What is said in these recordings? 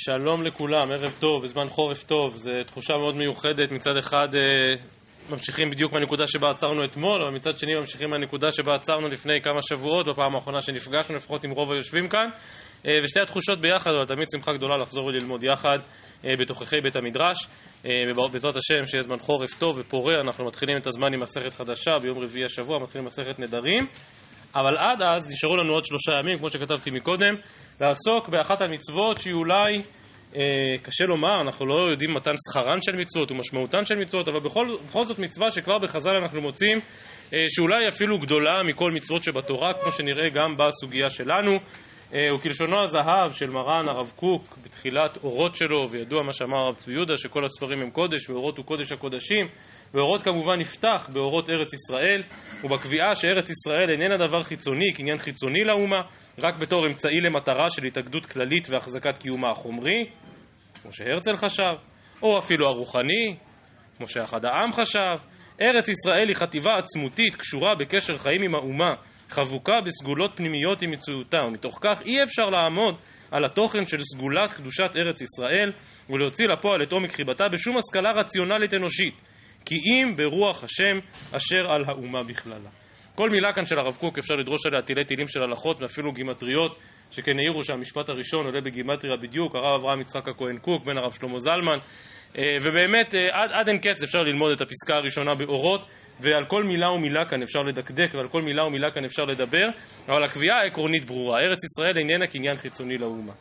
שלום לכולם, ערב טוב, בזמן חורף טוב. זו תחושה מאוד מיוחדת. מצד אחד ממשיכים בדיוק מהנקודה שבה עצרנו אתמול, אבל מצד שני ממשיכים מהנקודה שבה עצרנו לפני כמה שבועות, בפעם האחרונה שנפגשנו, לפחות עם רוב היושבים כאן. ושתי התחושות ביחד, אבל תמיד שמחה גדולה לחזור וללמוד יחד בתוככי בית המדרש. בעזרת השם שיהיה זמן חורף טוב ופורה. אנחנו מתחילים את הזמן עם מסכת חדשה, ביום רביעי השבוע מתחילים מסכת נדרים. אבל עד אז נשארו לנו עוד 3 ימים, כמו שכתבתי מקודם, לעסוק באחת המצוות שהיא אולי קשה לומר, אנחנו לא יודעים מתן שכרן של מצוות ומשמעותן של מצוות, אבל בכל זאת מצווה שכבר בחז"ל אנחנו מוצאים שאולי אפילו גדולה מכל מצוות שבתורה, כמו שנראה גם בסוגיה שלנו. וכלשונו הזהב של מרן הרב קוק בתחילת אורות שלו, וידוע מה שאמר הרב צבי יהודה שכל הספרים הם קודש, ואורות הוא קודש הקודשים, ואורות כמובן נפתח באורות ארץ ישראל, ובקביעה שארץ ישראל איננה דבר חיצוני, כעניין חיצוני לאומה, רק בתור אמצעי למטרה של התאגדות כללית והחזקת קיומה החומרי, כמו שהרצל חשב, או אפילו הרוחני, כמו שאחד העם חשב. ארץ ישראל היא חטיבה עצמותית, קשורה בקשר חיים עם האומה, חבוקה בסגולות פנימיות עם מציאותה, ומתוך כך אי אפשר לעמוד על התוכן של סגולת קדושת ארץ ישראל ולהוציא לפועל את עומק חיבתה בשום השכלה רציונלית אנושית, כי אם ברוח השם אשר על האומה בכללה. כל מילה כאן של הרב קוק אפשר לדרוש עליה תילי תילים של הלכות ואפילו גימטריות, שכן העירו שהמשפט הראשון עולה בגימטריה בדיוק, הרב אברהם יצחק הכהן קוק בן הרב שלמה זלמן, ובאמת עד אין קץ אפשר ללמוד את הפסקה הראשונה באורות, ועל כל מילה ומילה כאן אפשר לדקדק, ועל כל מילה ומילה כאן אפשר לדבר, אבל הקביעה העקרונית ברורה, ארץ ישראל איננה כעניין חיצוני לאומה.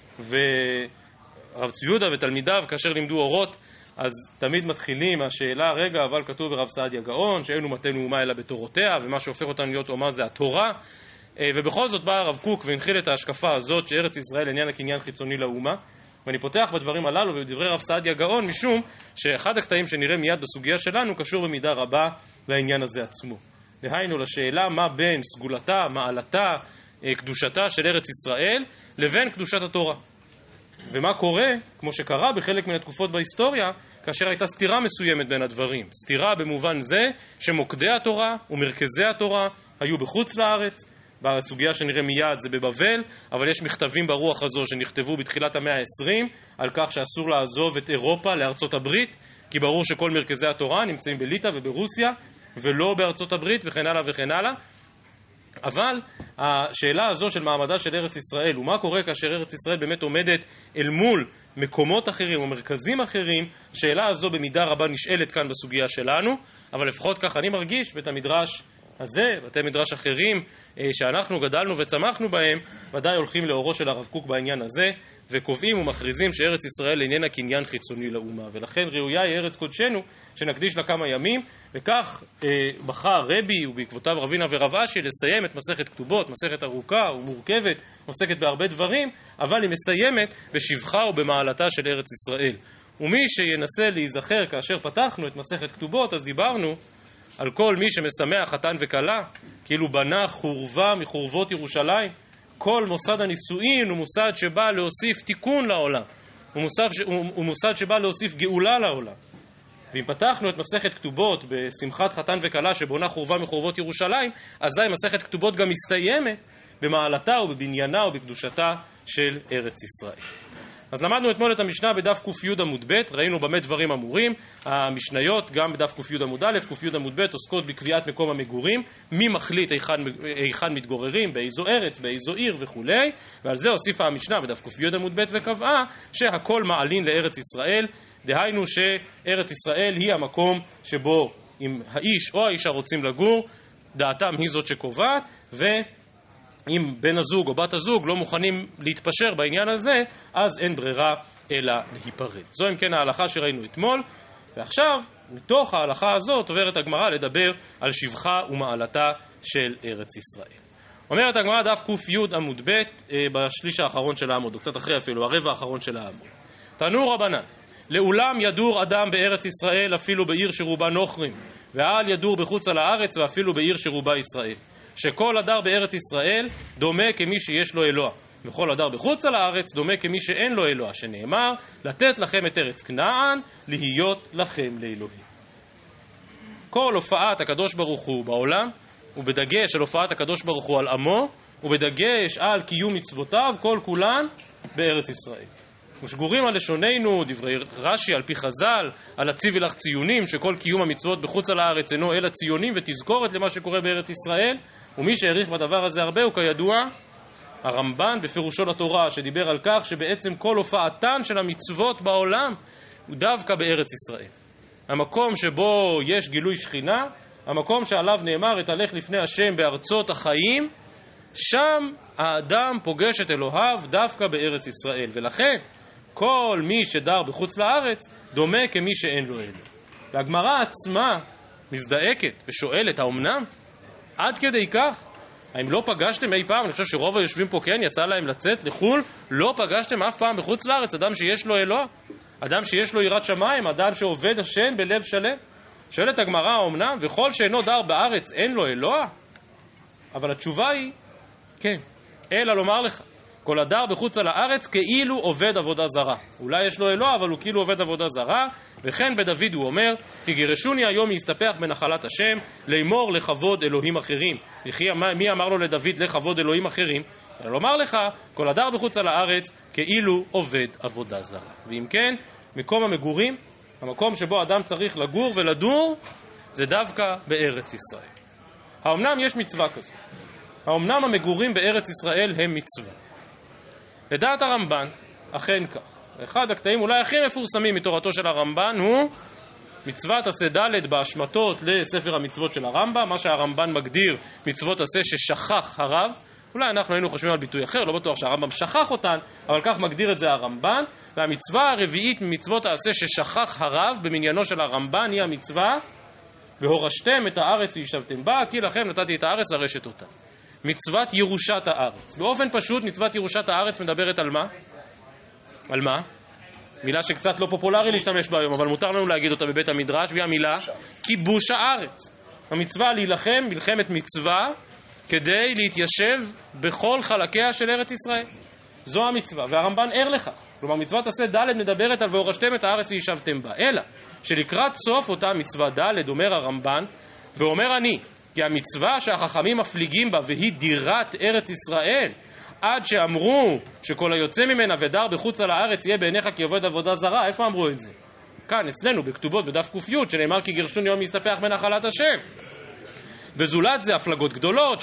ורב צבי יהודה ותלמידיו כאשר לימדו אורות, אז תמיד מתחילים השאלה, רגע, אבל כתוב ברב סעדיה גאון שאין אומתנו אומה אלא בתורותיה, ומה שהופך אותנו להיות אומה זה התורה. ובכל זאת בא הרב קוק והנחיל את ההשקפה הזאת שארץ ישראל איננה כעניין חיצוני לאומה. ואני פותח בדברים הללו ובדברי רב סעדיה גאון, משום שאחד הקטעים שנראה מיד בסוגיה שלנו קשור במידה רבה לעניין הזה עצמו. דהיינו לשאלה מה בין סגולתה, מעלתה, קדושתה של ארץ ישראל לבין קדושת התורה. ומה קורה, כמו שקרה בחלק מן התקופות בהיסטוריה, כאשר הייתה סתירה מסוימת בין הדברים. סתירה במובן זה שמוקדי התורה ומרכזי התורה היו בחוץ לארץ. בסוגיה שנראה מיד זה בבבל, אבל יש מכתבים ברוח הזו שנכתבו בתחילת המאה ה-20 על כך שאסור לעזוב את אירופה לארצות הברית, כי ברור שכל מרכזי התורה נמצאים בליטא וברוסיה ולא בארצות הברית וכן הלאה וכן הלאה. אבל השאלה הזו של מעמדה של ארץ ישראל ומה קורה כאשר ארץ ישראל באמת עומדת אל מול מקומות אחרים או מרכזים אחרים, השאלה הזו במידה רבה נשאלת כאן בסוגיה שלנו, אבל לפחות כך אני מרגיש בית המדרש הזה, בתי מדרש אחרים שאנחנו גדלנו וצמחנו בהם, ודאי הולכים לאורו של הרב קוק בעניין הזה, וקובעים ומכריזים שארץ ישראל איננה קניין חיצוני לאומה, ולכן ראויה היא ארץ קודשנו שנקדיש לה כמה ימים. וכך בחר רבי ובעקבותיו רבינה ורב אשי לסיים את מסכת כתובות, מסכת ארוכה ומורכבת, עוסקת בהרבה דברים, אבל היא מסיימת בשבחה ובמעלתה של ארץ ישראל. ומי שינסה להיזכר כאשר פתחנו את מסכת כתובות, אז דיברנו על כל מי שמשמח חתן וכלה, כאילו בנה חורבה מחורבות ירושלים. כל מוסד הנישואין הוא מוסד שבא להוסיף תיקון לעולם, הוא מוסד שבא להוסיף גאולה לעולם. ואם פתחנו את מסכת כתובות בשמחת חתן וכלה שבונה חורבה מחורבות ירושלים, אזי מסכת כתובות גם מסתיימת במעלתה ובבניינה ובקדושתה של ארץ ישראל. אז למדנו אתמול את המשנה בדף ק"י עמוד ב', ראינו במה דברים אמורים. המשניות גם בדף ק"י עמוד א', ק"י עמוד ב' עוסקות בקביעת מקום המגורים, מי מחליט היכן מתגוררים, באיזו ארץ, באיזו עיר וכו'. ועל זה הוסיפה המשנה בדף ק"י עמוד ב' וקבעה שהכל מעלין לארץ ישראל, דהיינו שארץ ישראל היא המקום שבו אם האיש או האישה רוצים לגור, דעתם היא זאת שקובעת, אם בן הזוג או בת הזוג לא מוכנים להתפשר בעניין הזה, אז אין ברירה אלא להיפרד. זו אם כן ההלכה שראינו אתמול, ועכשיו מתוך ההלכה הזאת עוברת הגמרא לדבר על שבחה ומעלתה של ארץ ישראל. אומרת הגמרא דף ק"י עמוד ב' בשליש האחרון של העמוד, או קצת אחרי אפילו, הרבע האחרון של העמוד. תנו רבנן, לעולם ידור אדם בארץ ישראל אפילו בעיר שרובה נוכרים, ועל ידור בחוץ על הארץ ואפילו בעיר שרובה ישראל. שכל הדר בארץ ישראל דומה כמי שיש לו אלוה, וכל הדר בחוץ על הארץ דומה כמי שאין לו אלוה, שנאמר לתת לכם את ארץ כנען להיות לכם לאלוהים. כל הופעת הקדוש ברוך הוא בעולם, ובדגש על הופעת הקדוש ברוך הוא על עמו, ובדגש על קיום מצוותיו, כל כולן בארץ ישראל. ושגורים על לשוננו דברי רש"י על פי חז"ל, על הציווי לך ציונים, שכל קיום המצוות בחוץ על הארץ אינו אלא ציונים ותזכורת למה שקורה בארץ ישראל. ומי שהעריך בדבר הזה הרבה הוא כידוע הרמב"ן בפירושו לתורה, שדיבר על כך שבעצם כל הופעתן של המצוות בעולם הוא דווקא בארץ ישראל. המקום שבו יש גילוי שכינה, המקום שעליו נאמר את הלך לפני השם בארצות החיים, שם האדם פוגש את אלוהיו דווקא בארץ ישראל. ולכן כל מי שדר בחוץ לארץ דומה כמי שאין לו אלוה. והגמרא עצמה מזדעקת ושואלת, האומנם? עד כדי כך? האם לא פגשתם אי פעם, אני חושב שרוב היושבים פה כן, יצא להם לצאת לחול, לא פגשתם אף פעם בחוץ לארץ אדם שיש לו אלוה? אדם שיש לו יראת שמיים, אדם שעובד השם בלב שלם? שואלת הגמרא, האומנם? וכל שאינו דר בארץ אין לו אלוה? אבל התשובה היא כן, אלא לומר לך, כל הדר בחוץ על הארץ כאילו עובד עבודה זרה. אולי יש לו אלוה, אבל הוא כאילו עובד עבודה זרה. וכן בדוד הוא אומר, כי גירשוני היום יסתפח בנחלת השם, לאמור לכבוד אלוהים אחרים. מי אמר לו לדוד לכבוד אלוהים אחרים? אלא לומר לך, כל הדר בחוץ על הארץ כאילו עובד עבודה זרה. ואם כן, מקום המגורים, המקום שבו אדם צריך לגור ולדור, זה דווקא בארץ ישראל. האומנם יש מצווה כזו? האומנם המגורים בארץ ישראל הם מצווה? לדעת הרמב"ן, אכן כך. אחד הקטעים אולי הכי מפורסמים מתורתו של הרמב"ן הוא מצוות עשה ד' בהשמטות לספר המצוות של הרמב"ם, מה שהרמב"ן מגדיר מצוות עשה ששכח הרב. אולי אנחנו היינו חושבים על ביטוי אחר, לא בטוח שהרמב"ם שכח אותן, אבל כך מגדיר את זה הרמב"ן. והמצווה הרביעית ממצוות העשה ששכח הרב במניינו של הרמב"ן היא המצווה והורשתם את הארץ וישבתם בה, כי לכם נתתי את הארץ לרשת אותה. מצוות ירושת הארץ. באופן פשוט מצוות ירושת הארץ מדברת על מה? על מה? מילה שקצת לא פופולרי להשתמש בה היום, אבל מותר לנו להגיד אותה בבית המדרש, והיא המילה כיבוש הארץ. המצווה להילחם, מלחמת מצווה, כדי להתיישב בכל חלקיה של ארץ ישראל. זו המצווה, והרמב"ן ער לכך. כלומר, מצוות עשה ד' מדברת על והורשתם את הארץ וישבתם בה. אלא, שלקראת סוף אותה מצווה ד' אומר הרמב"ן, ואומר אני, כי המצווה שהחכמים מפליגים בה והיא דירת ארץ ישראל, עד שאמרו שכל היוצא ממנה ודר בחוץ על הארץ יהיה בעיניך כעובד עבודה זרה. איפה אמרו את זה? כאן אצלנו בכתובות בדף ק"י, שנאמר כי גירשון יום יסתפח בנחלת השם. וזולת זה הפלגות גדולות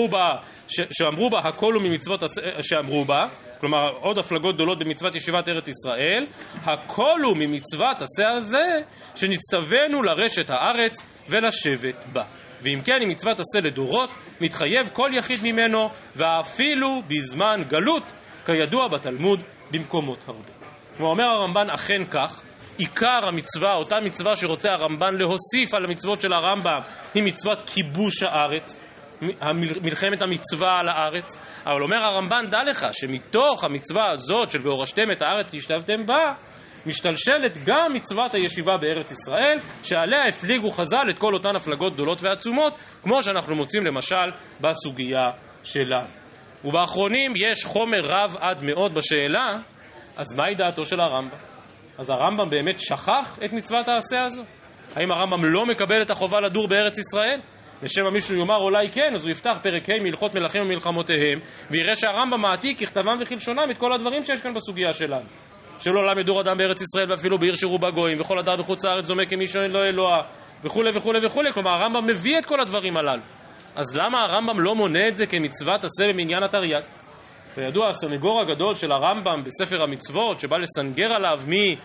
שאמרו בה הכל הוא ממצוות שאמרו בה, כלומר עוד הפלגות גדולות במצוות ישיבת ארץ ישראל, הכל הוא ממצוות עשה הזה שנצטווינו לרשת הארץ ולשבת בה. ואם כן, היא מצוות עשה לדורות, מתחייב כל יחיד ממנו, ואפילו בזמן גלות, כידוע בתלמוד, במקומות הרבה. כמו אומר הרמב"ן, אכן כך, עיקר המצווה, אותה מצווה שרוצה הרמב"ן להוסיף על המצוות של הרמב"ם, היא מצוות כיבוש הארץ, מלחמת המצווה על הארץ. אבל אומר הרמב"ן, דע לך, שמתוך המצווה הזאת של והורשתם את הארץ תשתבתם בה, משתלשלת גם מצוות הישיבה בארץ ישראל, שעליה הפליגו חז"ל את כל אותן הפלגות גדולות ועצומות, כמו שאנחנו מוצאים למשל בסוגיה שלנו. ובאחרונים יש חומר רב עד מאוד בשאלה, אז מהי דעתו של הרמב"ם? אז הרמב"ם באמת שכח את מצוות העשה הזו? האם הרמב"ם לא מקבל את החובה לדור בארץ ישראל? לשם מישהו יאמר אולי כן, אז הוא יפתח פרק ה' מהלכות מלכים ומלחמותיהם, ויראה שהרמב"ם מעתיק ככתבם וכלשונם את כל הדברים שיש כאן בסוגיה שלנו. שלא לעולם ידור אדם בארץ ישראל ואפילו בעיר שרובה גויים, וכל אדם בחוץ לארץ דומה כמי שאין לו אלוה, וכו' וכו' וכו'. כלומר הרמב"ם מביא את כל הדברים הללו. אז למה הרמב"ם לא מונה את זה כמצוות עשה במניין התרי"ג? וידוע הסנגור הגדול של הרמב"ם בספר המצוות, שבא לסנגר עליו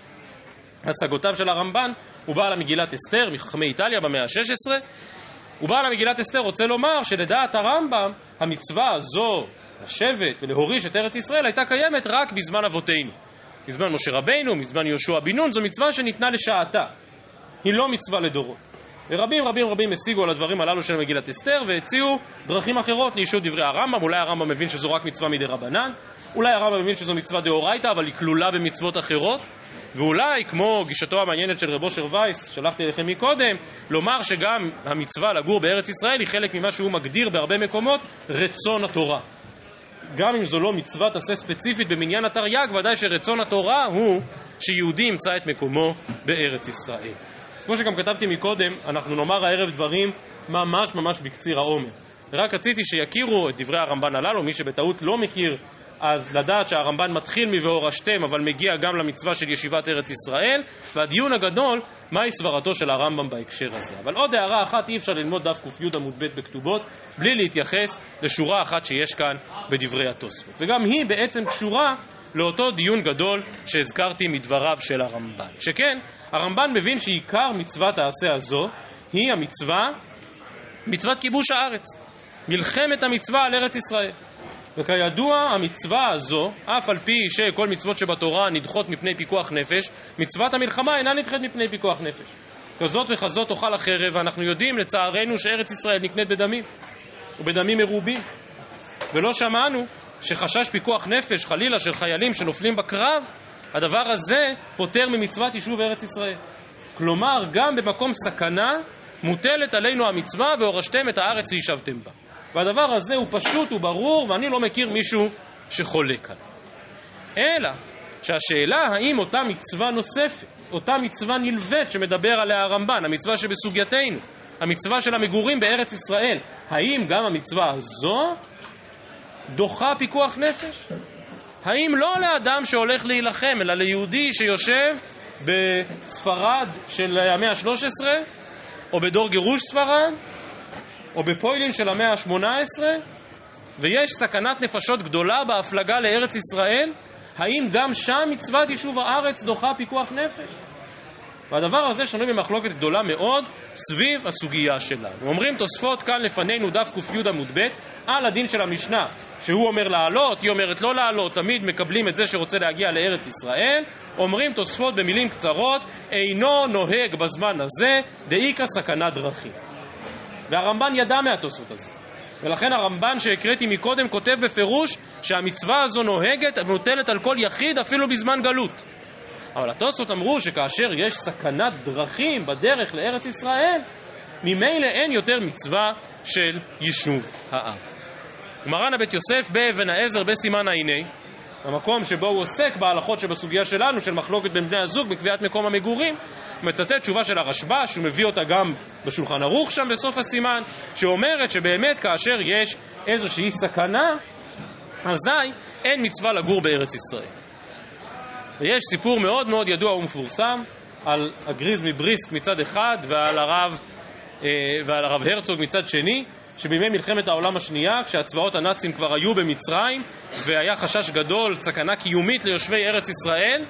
מהשגותיו של הרמב"ן, הוא בא על המגילת אסתר מחכמי איטליה במאה ה-16. הוא בא על המגילת אסתר, רוצה לומר שלדעת הרמב"ם המצווה הזו לשבת ולהוריש את ארץ ישראל הייתה קיימת רק בזמן אבותינו, בזמן משה רבינו, בזמן יהושע בן נון. זו מצווה שניתנה לשעתה, היא לא מצווה לדורות. ורבים השיגו על הדברים הללו של מגילת אסתר והציעו דרכים אחרות לאישות דברי הרמב"ם. אולי הרמב"ם מבין שזו רק מצווה מדרבנן, אולי הרמב"ם מבין שזו מצווה דאורייתא אבל היא כלולה במצוות אחרות, ואולי כמו גישתו המעניינת של רב אושר וייס שלחתי לכם מקודם, לומר שגם המצווה לגור בארץ ישראל היא חלק ממה שהוא מגדיר בהרבה מקומות רצון התורה. גם אם זו לא מצוות עשה ספציפית במניין התרי"ג, ודאי שרצון התורה הוא שיהודי ימצא את מקומו בארץ ישראל. אז כמו שגם כתבתי מקודם, אנחנו נאמר הערב דברים ממש בקציר העומר. רק רציתי שיכירו את דברי הרמב"ן הללו, מי שבטעות לא מכיר אז לדעת שהרמב"ן מתחיל מבהורשתם, אבל מגיע גם למצווה של ישיבת ארץ ישראל, והדיון הגדול, מהי סברתו של הרמב"ם בהקשר הזה. אבל עוד הערה אחת, אי אפשר ללמוד דף ק"י עמוד ב' בכתובות, בלי להתייחס לשורה אחת שיש כאן בדברי התוספות. וגם היא בעצם קשורה לאותו דיון גדול שהזכרתי מדבריו של הרמב"ן. שכן, הרמב"ן מבין שעיקר מצוות העשה הזו, היא מצוות כיבוש הארץ. מלחמת המצווה על ארץ ישראל. וכידוע המצווה הזו, אף על פי שכל מצוות שבתורה נדחות מפני פיקוח נפש, מצוות המלחמה אינה נדחית מפני פיקוח נפש. כזאת וכזאת תאכל החרב, ואנחנו יודעים לצערנו שארץ ישראל נקנית בדמים, ובדמים מרובים. ולא שמענו שחשש פיקוח נפש, חלילה של חיילים שנופלים בקרב, הדבר הזה פותר ממצוות יישוב ארץ ישראל. כלומר, גם במקום סכנה מוטלת עלינו המצווה והורשתם את הארץ וישבתם בה. והדבר הזה הוא פשוט, הוא ברור, ואני לא מכיר מישהו שחולק עליו. אלא שהשאלה האם אותה מצווה נוספת, אותה מצווה נלווית שמדבר עליה הרמב"ן, המצווה שבסוגייתנו, המצווה של המגורים בארץ ישראל, האם גם המצווה הזו דוחה פיקוח נפש? האם לא לאדם שהולך להילחם, אלא ליהודי שיושב בספרד של המאה ה-13, או בדור גירוש ספרד, או בפוילין של המאה ה-18, ויש סכנת נפשות גדולה בהפלגה לארץ ישראל, האם גם שם מצוות יישוב הארץ דוחה פיקוח נפש? והדבר הזה שנוי במחלוקת גדולה מאוד סביב הסוגיה שלנו. אומרים תוספות כאן לפנינו דף ק"י עמוד ב' על הדין של המשנה, שהוא אומר לעלות, היא אומרת לא לעלות, תמיד מקבלים את זה שרוצה להגיע לארץ ישראל. אומרים תוספות במילים קצרות, אינו נוהג בזמן הזה דאיקה סכנת דרכים. והרמב"ן ידע מהתוספות הזה, ולכן הרמב"ן שהקראתי מקודם כותב בפירוש שהמצווה הזו נוהגת ומוטלת על כל יחיד אפילו בזמן גלות. אבל התוספות אמרו שכאשר יש סכנת דרכים בדרך לארץ ישראל, ממילא אין יותר מצווה של יישוב הארץ. מרן הבית יוסף באבן העזר בסימן העיני, המקום שבו הוא עוסק בהלכות שבסוגיה שלנו של מחלוקת בין בני הזוג בקביעת מקום המגורים, מצטט תשובה של הרשב"א, שהוא מביא אותה גם בשולחן ערוך שם בסוף הסימן, שאומרת שבאמת כאשר יש איזושהי סכנה, אזי אין מצווה לגור בארץ ישראל. ויש סיפור מאוד מאוד ידוע ומפורסם על הגריז מבריסק מצד אחד ועל הרב הרצוג מצד שני, שבימי מלחמת העולם השנייה, כשהצבאות הנאצים כבר היו במצרים והיה חשש גדול, סכנה קיומית ליושבי ארץ ישראל,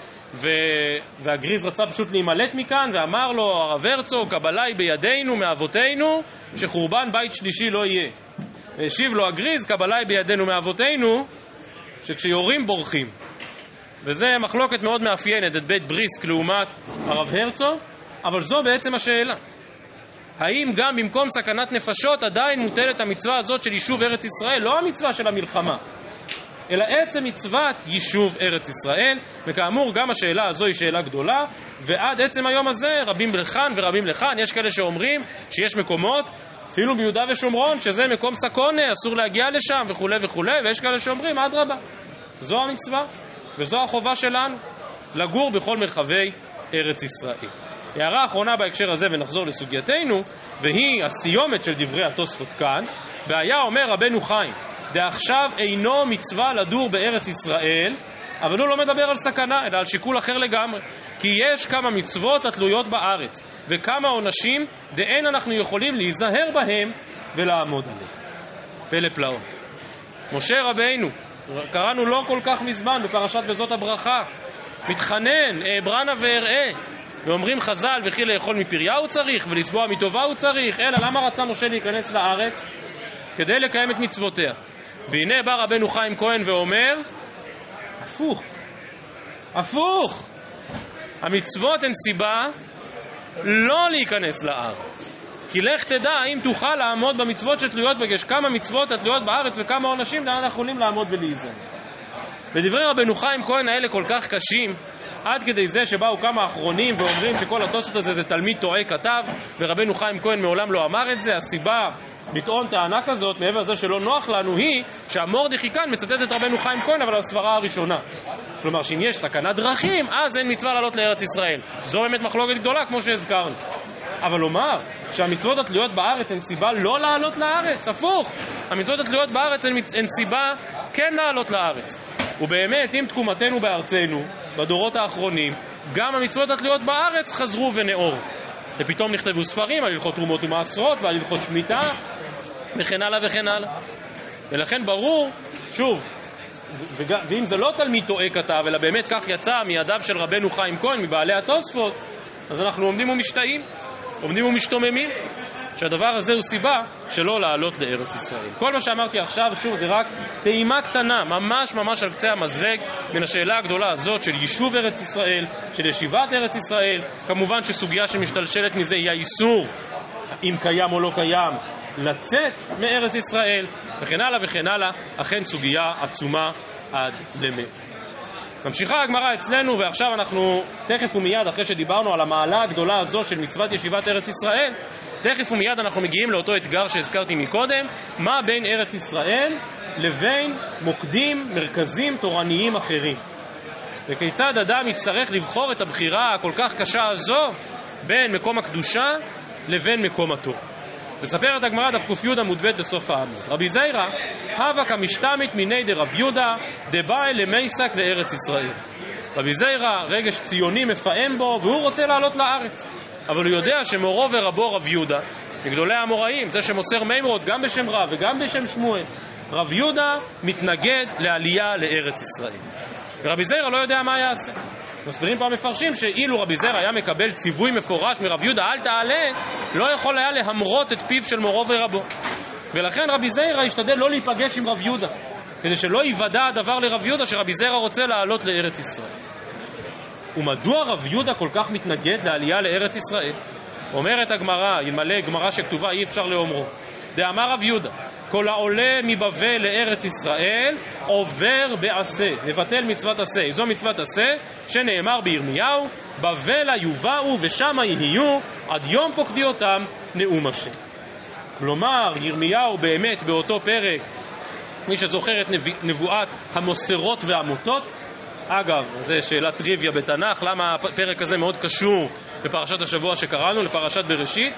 והגריז רצה פשוט להימלט מכאן, ואמר לו הרב הרצוג, קבלה היא בידינו מאבותינו שחורבן בית שלישי לא יהיה. והשיב לו הגריז, קבלה היא בידינו מאבותינו שכשיורים בורחים. וזה מחלוקת מאוד מאפיינת את בית בריסק לעומת הרב הרצוג, אבל זו בעצם השאלה. האם גם במקום סכנת נפשות עדיין מוטלת המצווה הזאת של יישוב ארץ ישראל, לא המצווה של המלחמה, אלא עצם מצוות יישוב ארץ ישראל? וכאמור גם השאלה הזו היא שאלה גדולה, ועד עצם היום הזה רבים לכאן ורבים לכאן. יש כאלה שאומרים שיש מקומות אפילו ביהודה ושומרון שזה מקום סכונה, אסור להגיע לשם וכו' וכו', ויש כאלה שאומרים אדרבה, זו המצווה וזו החובה שלנו, לגור בכל מרחבי ארץ ישראל. הערה אחרונה בהקשר הזה ונחזור לסוגייתנו, והיא הסיומת של דברי התוספות כאן. והיה אומר רבנו חיים, דעכשיו אינו מצווה לדור בארץ ישראל, אבל הוא לא מדבר על סכנה, אלא על שיקול אחר לגמרי. כי יש כמה מצוות התלויות בארץ, וכמה עונשים דאין אנחנו יכולים להיזהר בהם ולעמוד עליהם. פלא פלאות. משה רבינו, קראנו לא כל כך מזמן בפרשת וזאת הברכה, מתחנן, אעברנה ואראה, ואומרים חז"ל, וכי לאכול מפריה הוא צריך ולסבוע מטובה הוא צריך, אלא למה רצה משה להיכנס לארץ? כדי לקיים את מצוותיה. והנה בא רבנו חיים כהן ואומר הפוך, המצוות הן סיבה לא להיכנס לארץ. כי לך תדע אם תוכל לעמוד במצוות שתלויות, ויש כמה מצוות התלויות בארץ וכמה עונשים לאן אנחנו יכולים לעמוד ולהיזהר. ודברי רבנו חיים כהן האלה כל כך קשים, עד כדי זה שבאו כמה אחרונים ואומרים שכל התוספות הזה זה תלמיד טועה כתב, ורבנו חיים כהן מעולם לא אמר את זה. הסיבה לטעון טענה כזאת, מעבר לזה שלא נוח לנו, היא שהמורדכי כאן מצטט את רבנו חיים כהן אבל הסברה הראשונה. כלומר שאם יש סכנת דרכים אז אין מצווה לעלות לארץ ישראל. זו באמת מחלוקת גדולה כמו שהזכרנו. אבל לומר שהמצוות התלויות בארץ הן סיבה לא לעלות לארץ, הפוך. המצוות התלויות בארץ הן סיבה כן לעלות לארץ. ובאמת, עם תקומתנו בארצנו, בדורות האחרונים, גם המצוות התלויות בארץ חזרו ונאור. ופתאום נכתבו ספרים על הלכות תרומות ומעשרות ועל הלכות שמיטה, וכן הלאה וכן הלאה. ולכן ברור, שוב, ואם זה לא תלמיד טועה כתב, אלא באמת כך יצא מידיו של רבנו חיים כהן, מבעלי התוספות, אז אנחנו עומדים ומשתאים, עומדים ומשתוממים, שהדבר הזה הוא סיבה שלא לעלות לארץ ישראל. כל מה שאמרתי עכשיו, שוב, זה רק טעימה קטנה, ממש ממש על קצה המזלג, מן השאלה הגדולה הזאת של יישוב ארץ ישראל, של ישיבת ארץ ישראל. כמובן שסוגיה שמשתלשלת מזה היא האיסור, אם קיים או לא קיים, לצאת מארץ ישראל, וכן הלאה וכן הלאה. אכן סוגיה עצומה עד למאה. ממשיכה הגמרא אצלנו, ועכשיו אנחנו תכף ומיד, אחרי שדיברנו על המעלה הגדולה הזו של מצוות ישיבת ארץ ישראל, תכף ומיד אנחנו מגיעים לאותו אתגר שהזכרתי מקודם, מה בין ארץ ישראל לבין מוקדים, מרכזים תורניים אחרים. וכיצד אדם יצטרך לבחור את הבחירה הכל כך קשה הזו בין מקום הקדושה לבין מקום התורה. מספרת הגמרא דף ק"י עמוד ב' בסוף העמוד. רבי זיירא הווה כמשתמט מיני דרב יהודה דבאי למייסק לארץ ישראל. רבי זיירא רגש ציוני מפעם בו והוא רוצה לעלות לארץ, אבל הוא יודע שמורו ורבו רב יהודה, מגדולי האמוראים, זה שמוסר מימרות גם בשם רב וגם בשם שמואל, רב יהודה מתנגד לעלייה לארץ ישראל. ורבי זיירא לא יודע מה יעשה. מסבירים פה המפרשים שאילו רבי זיירא היה מקבל ציווי מפורש מרב יהודה אל תעלה, לא יכול היה להמרות את פיו של מורו ורבו. ולכן רבי זיירא השתדל לא להיפגש עם רב יהודה, כדי שלא ייוודע הדבר לרב יהודה שרבי זיירא רוצה לעלות לארץ ישראל. ומדוע רב יהודה כל כך מתנגד לעלייה לארץ ישראל? אומרת הגמרא, אלמלא גמרא שכתובה אי אפשר לאומרו. דאמר רב יהודה, כל העולה מבבל לארץ ישראל עובר בעשה, מבטל מצוות עשה. זו מצוות עשה שנאמר בירמיהו, בבלה יובאו ושמה יהיו עד יום פוקדי אותם נאום השם. כלומר, ירמיהו באמת באותו פרק, מי שזוכר את נבואת המוסרות והמוטות, אגב, זו שאלת טריוויה בתנ"ך, למה הפרק הזה מאוד קשור בפרשת השבוע שקראנו, לפרשת בראשית?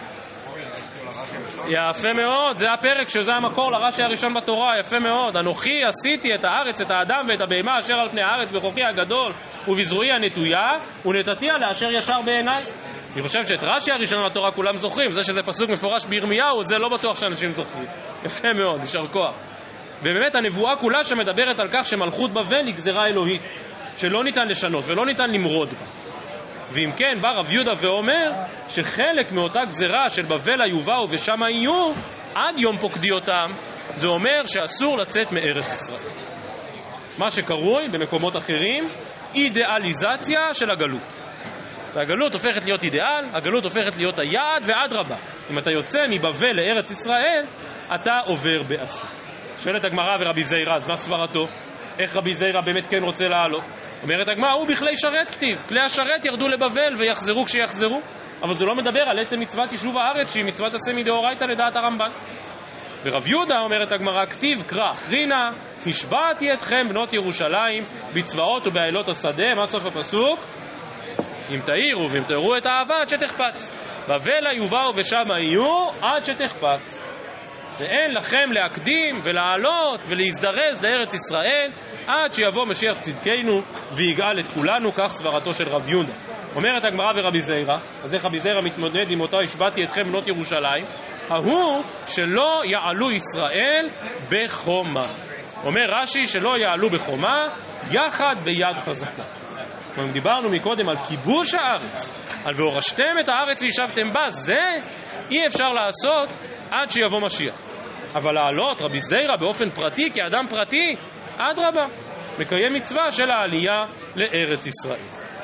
יפה מאוד, זה הפרק שזה המקור לרש"י הראשון בתורה, יפה מאוד. אנוכי עשיתי את הארץ, את האדם ואת הבהמה אשר על פני הארץ בכוחי הגדול ובזרועי הנטויה ונתתיה לאשר ישר בעיניי. אני חושב שאת רש"י הראשון בתורה כולם זוכרים, זה שזה פסוק מפורש בירמיהו, זה לא בטוח שאנשים זוכרים. יפה מאוד, יישר כוח. ובאמת הנבואה כולה שמדברת על כך שמלכות בבל היא גזרה אלוהית, שלא ניתן לשנות ולא ניתן למרוד בה. ואם כן, בא רב יהודה ואומר שחלק מאותה גזרה של בבל היובאו ושמה יהיו עד יום פוקדי אותם, זה אומר שאסור לצאת מארץ ישראל. מה שקרוי במקומות אחרים אידיאליזציה של הגלות. והגלות הופכת להיות אידיאל, הגלות הופכת להיות היעד ועד רבה. אם אתה יוצא מבבל לארץ ישראל, אתה עובר בעשה. שואלת הגמרא ורבי זיירא, אז מה סברתו? איך רבי זיירא באמת כן רוצה לעלות? אומרת הגמרא, הוא בכלי שרת כתיב, כלי השרת ירדו לבבל ויחזרו כשיחזרו, אבל זה לא מדבר על עצם מצוות יישוב הארץ שהיא מצוות עשה מדאורייתא לדעת הרמב"ן. ורב יהודה אומרת הגמרא, כתיב קרא אחרינה, השבעתי אתכם בנות ירושלים בצבאות ובעילות השדה. מה סוף הפסוק? אם תאירו ואם תאירו את האהבה עד שתחפץ, בבל יובאו ושמה יהיו עד שתחפץ. ואין לכם להקדים ולעלות ולהזדרז לארץ ישראל עד שיבוא משיח צדקנו ויגאל את כולנו, כך סברתו של רב יהודה. אומרת הגמרא ורבי זיירא, אז איך רבי זיירא מתמודד עם אותו השבעתי אתכם בנות ירושלים? ההוא שלא יעלו ישראל בחומה. אומר רש"י שלא יעלו בחומה יחד ביד חזקה. דיברנו מקודם על כיבוש הארץ, על והורשתם את הארץ וישבתם בה, זה אי אפשר לעשות עד שיבוא משיח. אבל לעלות רבי זיירא באופן פרטי, כאדם פרטי, עד רבה, מקיים מצווה של העלייה לארץ ישראל.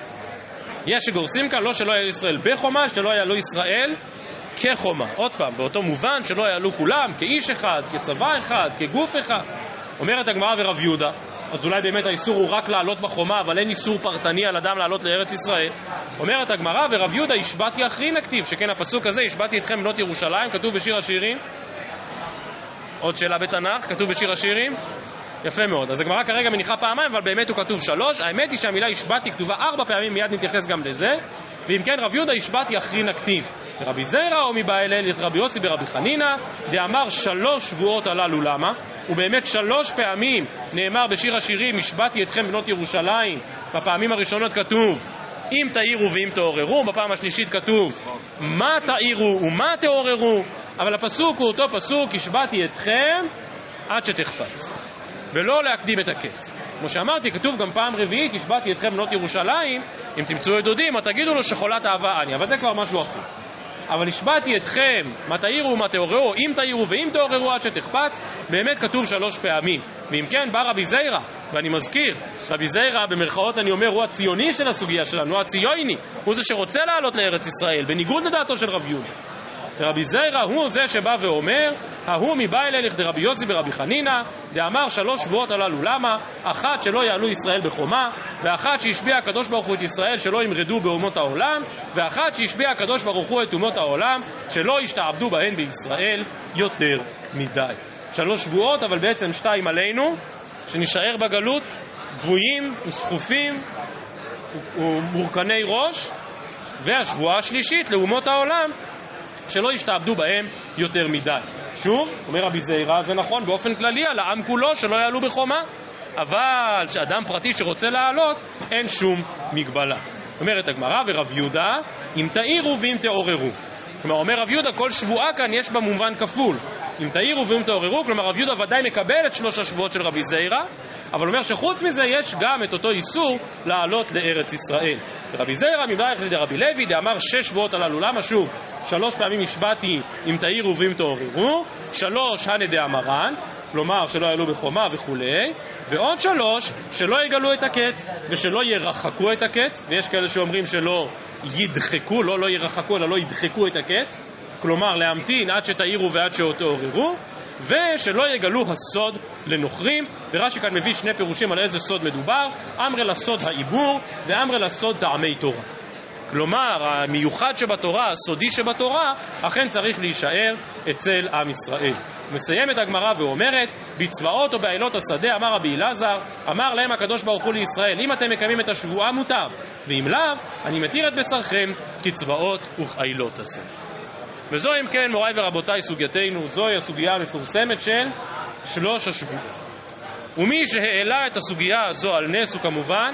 יש שגורסים כאן לא שלא יעלו ישראל בחומה, שלא יעלו ישראל כחומה. עוד פעם, באותו מובן שלא יעלו כולם כאיש אחד, כצבא אחד, כגוף אחד. אומרת הגמרא ורב יהודה, אז אולי באמת האיסור הוא רק לעלות בחומה, אבל אין איסור פרטני על אדם לעלות לארץ ישראל. אומרת הגמרא ורב יהודה, השבעתי אחרינה כתיב, שכן הפסוק הזה, השבעתי אתכם בנות ירושלים, כתוב בשיר השירים. עוד שאלה בתנ"ך, כתוב בשיר השירים. יפה מאוד, אז הגמרא כרגע מניחה פעמיים, אבל באמת הוא כתוב 3. האמת היא שהמילה השבעתי כתובה 4 פעמים, מיד נתייחס גם לזה. ואם כן, רב יהודה השבעתי אחרינה כתיב, רבי זיירא או מבא הלל רבי יוסי ברבי חנינא דאמר 3 שבועות הללו. למה? ובאמת 3 פעמים נאמר בשיר השירים השבעתי אתכם בנות ירושלים. בפעמים הראשונות כתוב אם תאירו ואם תעוררו, בפעם השלישית כתוב מה תאירו ומה תעוררו, אבל הפסוק הוא אותו פסוק השבעתי אתכם עד שתחפץ, ולא להקדים את הקץ. כמו שאמרתי, כתוב גם פעם רביעית השבעתי אתכם בנות ירושלים, אם תמצאו את דודים מה תגידו לו שחולת אהבה אני, אבל זה כבר משהו אחר. אבל השבעתי אתכם מה תאירו ומה תעוררו, אם תאירו ואם תעוררו עד שתחפץ, באמת כתוב 3 פעמים. ואם כן בא רבי זיירא, ואני מזכיר, רבי זיירא במרכאות אני אומר הוא הציוני של הסוגיה שלנו, הוא הציוני, הוא זה שרוצה לעלות לארץ ישראל בניגוד לדעתו של רבי יהודה. רבי זיירא הוא זה שבא ואומר ההוא מבא הלל דרבי יוסי ברבי חנינא דאמר 3 שבועות הללו. למה? 1 שלא יעלו ישראל בחומה, ו1 שהשביע הקדוש ברוך הוא את ישראל שלא ימרדו באומות העולם, ו1 שהשביע הקדוש ברוך הוא את אומות העולם שלא ישתעבדו בהן בישראל יותר מדי. 3 שבועות, אבל בעצם 2 עלינו, שנשאר בגלות גבויים וסחופים ומורכני ראש, והשבועה השלישית לאומות העולם שלא ישתעבדו בהם יותר מדי. שוב, אומר רבי זיירא, זה נכון באופן כללי על העם כולו שלא יעלו בחומה, אבל שאדם פרטי שרוצה לעלות אין שום מגבלה. אומרת הגמרא ורב יהודה אם תאירו ואם תעוררו. כלומר אומר רב יהודה כל שבועה כאן יש בה מובן כפול, אם תאירו ואם תעוררו. כלומר רב יהודה ודאי מקבל את 3 השבועות של רבי זיירא, אבל אומר שחוץ מזה יש גם את אותו איסור לעלות לארץ ישראל. רבי זיירא מבא הלל דרבי לוי דאמר 6 שבועות הללו. למה? שוב 3 פעמים השבעתי אם תאירו ואם תעוררו, 3 הנה דאמרן, כלומר שלא יעלו בחומה וכולי, ועוד 3 שלא יגלו את הקץ ושלא ירחקו את הקץ, ויש כאלה שאומרים שלא ידחקו, לא ירחקו אלא לא ידחקו את הקץ, כלומר להמתין עד שתאירו ועד שתעוררו, ושלא יגלו הסוד לנוכרים. ורש"י כאן מביא 2 פירושים על איזה סוד מדובר, אמרי לסוד העיבור ואמרי לסוד טעמי תורה. כלומר המיוחד שבתורה, הסודי שבתורה, אכן צריך להישאר אצל עם ישראל. מסיימת הגמרא ואומרת בצבאות או בעילות השדה אמר רבי אלעזר אמר להם הקדוש ברוך הוא לישראל אם אתם מקיימים את השבועה מותר, ואם לאו אני מתיר את בשרכם כצבאות וכעילות השדה. וזו אם כן מוריי ורבותיי סוגייתנו, זוהי הסוגיה המפורסמת של 3 השבועות. ומי שהעלה את הסוגיה הזו על נס הוא כמובן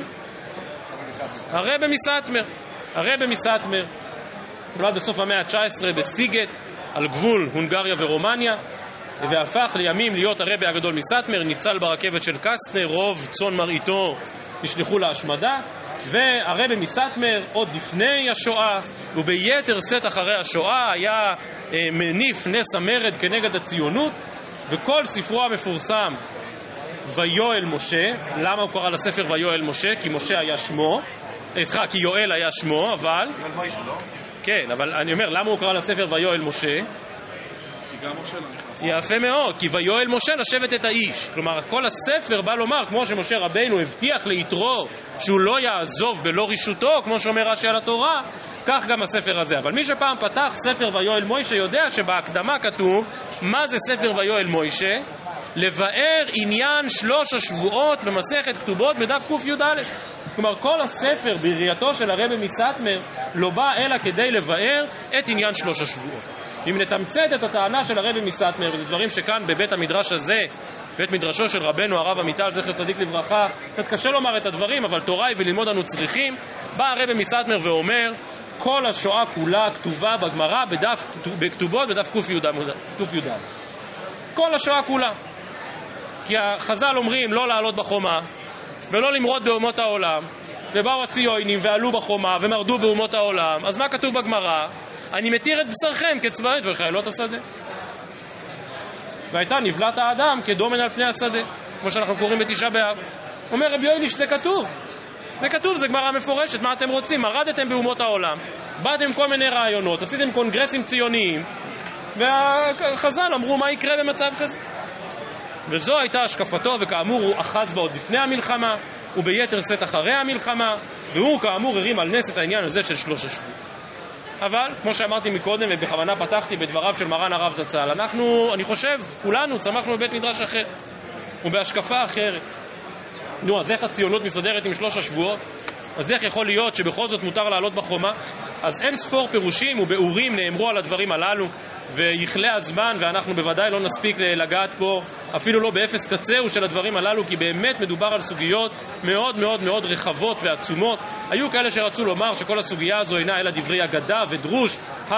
הרבי מסאטמר. הרבי מסאטמר נולד בסוף המאה ה-19 בסיגט על גבול הונגריה ורומניה, והפך לימים להיות הרבי הגדול מסאטמר, ניצל ברכבת של קסטנר, רוב צאן מרעיתו נשלחו להשמדה. והרבי מסאטמר עוד לפני השואה וביתר שאת אחרי השואה היה מניף נס המרד כנגד הציונות, וכל ספרו המפורסם ויואל משה. למה הוא קרא לספר ויואל משה? כי משה היה שמו, כי יואל היה שמו, אבל כן, אבל אני אומר למה הוא קרא לספר ויואל משה? יפה מאוד, כי ויואל משה לשבת את האיש. כלומר כל הספר בא לומר כמו שמשה רבינו הבטיח ליתרו שהוא לא יעזוב בלא רשותו, כמו שאומר רש"י על התורה, כך גם הספר הזה. אבל מי שפעם פתח ספר ויואל מוישה יודע שבהקדמה כתוב מה זה ספר ויואל מוישה, לבאר עניין 3 השבועות במסכת כתובות בדף ק"יא. כלומר כל הספר בראייתו של הרבי מסאטמר לא בא אלא כדי לבאר את עניין 3 השבועות. אם נתמצת את הטענה של הרבי מסאטמר, וזה דברים שכאן בבית המדרש הזה, בית מדרשו של רבנו הרב עמיטל זכר צדיק לברכה, קצת קשה לומר את הדברים אבל תורה וללמוד אנו צריכים. בא הרבי מסאטמר ואומר כל השואה כולה כתובה בגמרא בכתובות בדף ק"יא. כל השואה כולה, כי החז"ל אומרים לא לעלות בחומה ולא למרוד באומות העולם, ובאו הציונים ועלו בחומה ומרדו באומות העולם. אז מה כתוב בגמרא? אני מתיר את בשרכם כצבאות וכעילות השדה. והייתה נבלת האדם כדומן על פני השדה, כמו שאנחנו קוראים בתשעה באב. אומר רבי יויליש זה כתוב, זה כתוב, זה גמרא מפורשת. מה אתם רוצים? מרדתם באומות העולם, באתם כל מיני רעיונות, עשיתם קונגרסים ציוניים, והחז"ל אמרו מה יקרה במצב כזה. וזו הייתה השקפתו, וכאמור הוא אחז בה עוד לפני המלחמה וביתר שאת אחרי המלחמה, והוא כאמור הרים על נס את העניין הזה של 3 השבועות. אבל כמו שאמרתי מקודם ובכוונה פתחתי בדבריו של מרן הרב זצ"ל, אנחנו, אני חושב, כולנו צמחנו בבית מדרש אחר ובהשקפה אחרת. נו, אז איך הציונות מסודרת עם 3 השבועות? אז איך יכול להיות שבכל זאת מותר לעלות בחומה? אז אין ספור פירושים ובאורים נאמרו על הדברים הללו, ויכלה הזמן, ואנחנו בוודאי לא נספיק לגעת פה אפילו לא באפס קצהו של הדברים הללו, כי באמת מדובר על סוגיות מאוד מאוד מאוד רחבות ועצומות. היו כאלה שרצו לומר שכל הסוגיה הזו אינה אלא דברי אגדה ודרוש,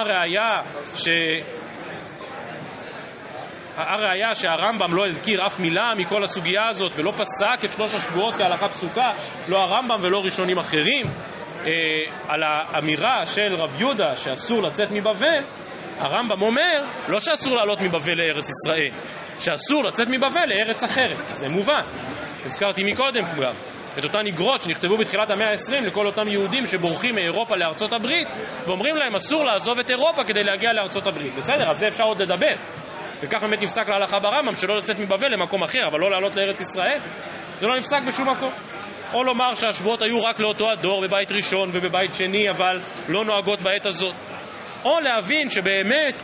הראיה שהרמב"ם לא הזכיר אף מילה מכל הסוגיה הזאת ולא פסק את 3 השבועות כהלכה פסוקה, לא הרמב"ם ולא ראשונים אחרים. על האמירה של רב יהודה שאסור לצאת מבבל, הרמב"ם אומר לא שאסור לעלות מבבל לארץ ישראל, שאסור לצאת מבבל לארץ אחרת. זה מובן, הזכרתי מקודם גם את אותן איגרות שנכתבו בתחילת המאה ה-20 לכל אותם יהודים שבורחים מאירופה לארצות הברית, ואומרים להם אסור לעזוב את אירופה כדי להגיע לארצות הברית. בסדר, אז זה אפשר עוד לדבר, וכך באמת נפסק להלכה ברמב"ם שלא לצאת מבבל למקום אחר, אבל לא לעלות לארץ ישראל. זה לא נפסק בשום מקום. או לומר שהשבועות היו רק לאותו הדור בבית ראשון ובבית שני, אבל לא נוהגות בעת הזאת. או להבין שבאמת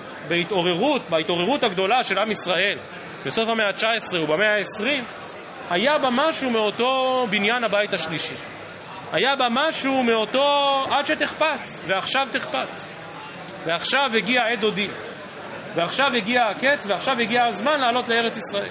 בהתעוררות הגדולה של עם ישראל בסוף המאה ה-19 ובמאה ה-20 היה בה משהו מאותו בניין הבית השלישי, היה בה משהו מאותו עד שתחפץ ועכשיו תחפץ, ועכשיו הגיע עת דודי, ועכשיו הגיע הקץ, ועכשיו הגיע הזמן לעלות לארץ ישראל.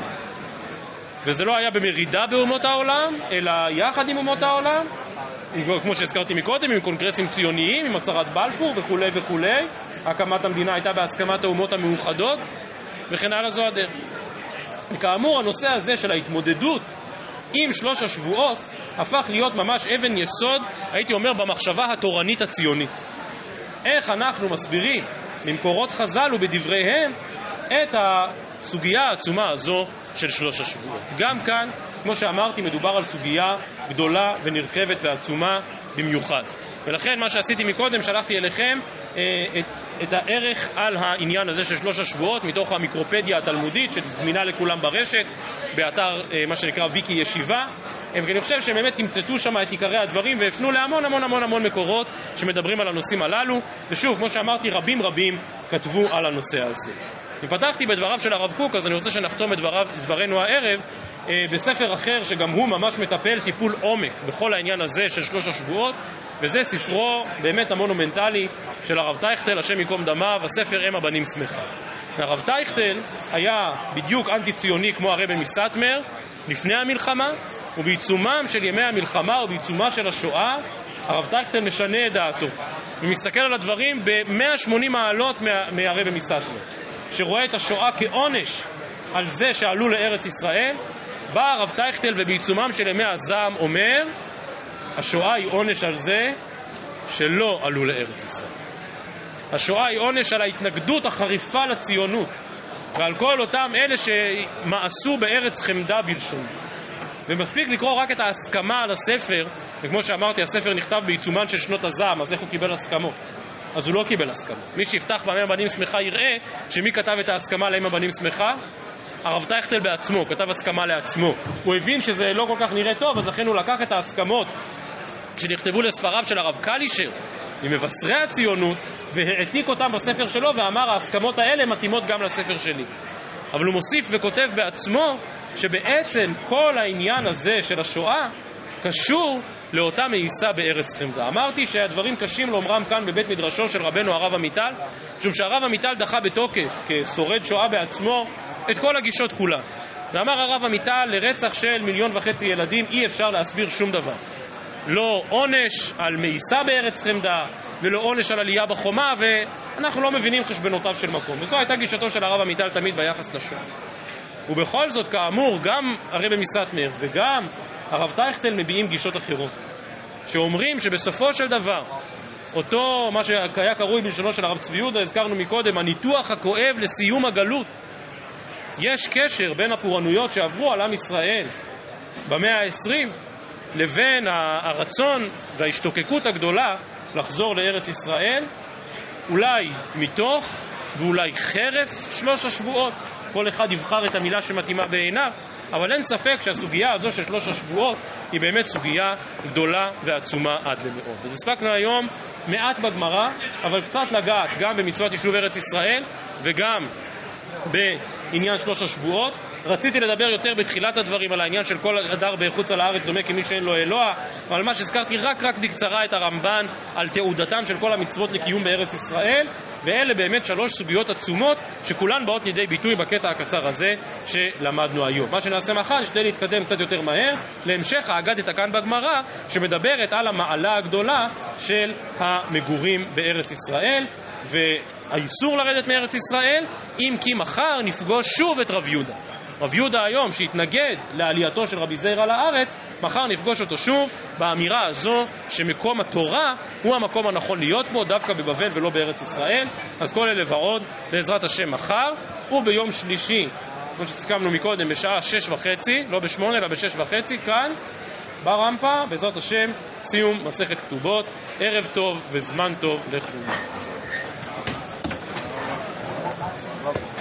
וזה לא היה במרידה באומות העולם, אלא יחד עם אומות העולם, כמו שהזכרתי מקודם, עם קונגרסים ציוניים, עם הצהרת בלפור וכו' וכו'. הקמת המדינה הייתה בהסכמת האומות המאוחדות, וכן הלאה זו הדרך. וכאמור, הנושא הזה של ההתמודדות עם 3 השבועות הפך להיות ממש אבן יסוד, הייתי אומר, במחשבה התורנית הציונית. איך אנחנו מסבירים ממקורות חז"ל ובדבריהם את הסוגיה העצומה הזו של 3 השבועות. גם כאן, כמו שאמרתי, מדובר על סוגיה גדולה ונרחבת ועצומה במיוחד. ולכן מה שעשיתי מקודם, שלחתי אליכם את הערך על העניין הזה של 3 השבועות מתוך המיקרופדיה התלמודית שזמינה לכולם ברשת, באתר מה שנקרא ויקי ישיבה. ואני חושב שבאמת תמצאו שם את עיקרי הדברים והפנו להמון המון המון המון מקורות שמדברים על הנושאים הללו, ושוב, כמו שאמרתי, רבים כתבו על הנושא הזה. אם פתחתי בדבריו של הרב קוק, אז אני רוצה שנחתום את דברנו הערב בספר אחר שגם הוא ממש מטפל טיפול עומק בכל העניין הזה של 3 השבועות, וזה ספרו באמת המונומנטלי של הרב טייכטל, השם יקום דמיו, הספר אם הבנים שמחה. הרב טייכטל היה בדיוק אנטי ציוני כמו הרבי מסאטמר לפני המלחמה, ובעיצומם של ימי המלחמה ובעיצומה של השואה הרב טייכטל משנה את דעתו ומסתכל על הדברים ב-180 מעלות מהרבי מסאטמר, שרואה את השואה כעונש על זה שעלו לארץ ישראל. בא הרב טייכטל ובעיצומם של ימי הזעם אומר השואה היא עונש על זה שלא עלו לארץ ישראל. השואה היא עונש על ההתנגדות החריפה לציונות ועל כל אותם אלה שמאסו בארץ חמדה בלשון. ומספיק לקרוא רק את ההסכמה על הספר, וכמו שאמרתי, הספר נכתב בעיצומן של שנות הזעם, אז איך הוא קיבל הסכמות? אז הוא לא קיבל הסכמות. מי שיפתח פעמים הבנים שמחה יראה שמי כתב את ההסכמה להם הבנים שמחה? הרב טייכטל בעצמו, כתב הסכמה לעצמו. הוא הבין שזה לא כל כך נראה טוב, אז לכן הוא לקח את ההסכמות שנכתבו לספריו של הרב קלישר ממבשרי הציונות והעתיק אותם בספר שלו ואמר ההסכמות האלה מתאימות גם לספר שלי. אבל הוא מוסיף וכותב בעצמו שבעצם כל העניין הזה של השואה קשור לאותה מאיסה בארץ חמדה. אמרתי שהדברים קשים לאומרם כאן בבית מדרשו של רבנו הרב עמיטל, משום שהרב עמיטל דחה בתוקף כשורד שואה בעצמו את כל הגישות כולן. ואמר הרב עמיטל, לרצח של 1.5 מיליון ילדים אי אפשר להסביר שום דבר. לא עונש על מאיסה בארץ חמדה ולא עונש על עלייה בחומה, ואנחנו לא מבינים חשבונותיו של מקום. וזו הייתה גישתו של הרב עמיטל תמיד ביחס לשואה. ובכל זאת, כאמור, גם הרבי מסאטמר וגם הרב טייכטל מביעים גישות אחרות, שאומרים שבסופו של דבר אותו, מה שהיה קרוי בלשונו של הרב צבי יהודה, הזכרנו מקודם, הניתוח הכואב לסיום הגלות. יש קשר בין הפורענויות שעברו על עם ישראל במאה ה-20 לבין הרצון וההשתוקקות הגדולה לחזור לארץ ישראל, אולי מתוך ואולי חרף 3 השבועות. כל אחד יבחר את המילה שמתאימה בעיניו, אבל אין ספק שהסוגיה הזו של 3 השבועות היא באמת סוגיה גדולה ועצומה עד למאוד. אז הספקנו היום מעט בגמרא, אבל קצת לגעת גם במצוות יישוב ארץ ישראל וגם בעניין 3 השבועות. רציתי לדבר יותר בתחילת הדברים על העניין של כל הדר בחוץ על הארץ דומה כמי שאין לו אלוה, אבל מה שהזכרתי רק בקצרה את הרמב"ן על תעודתם של כל המצוות לקיום בארץ ישראל, ואלה באמת 3 סוגיות עצומות שכולן באות לידי ביטוי בקטע הקצר הזה שלמדנו היום. מה שנעשה מחר, נשתדל להתקדם קצת יותר מהר להמשך האגדת כאן בגמרא שמדברת על המעלה הגדולה של המגורים בארץ ישראל והאיסור לרדת מארץ ישראל, אם כי מחר נפגוש שוב את רב יהודה. רב יהודה היום שהתנגד לעלייתו של רבי זיירא לארץ, מחר נפגוש אותו שוב באמירה הזו שמקום התורה הוא המקום הנכון להיות בו, דווקא בבבל ולא בארץ ישראל. אז כל אלה ועוד בעזרת השם מחר, וביום שלישי, כמו שסיכמנו מקודם, בשעה 6:30, לא ב8 אלא ב6:30, כאן ברמפה, בעזרת השם, סיום מסכת כתובות. ערב טוב וזמן טוב לכולם.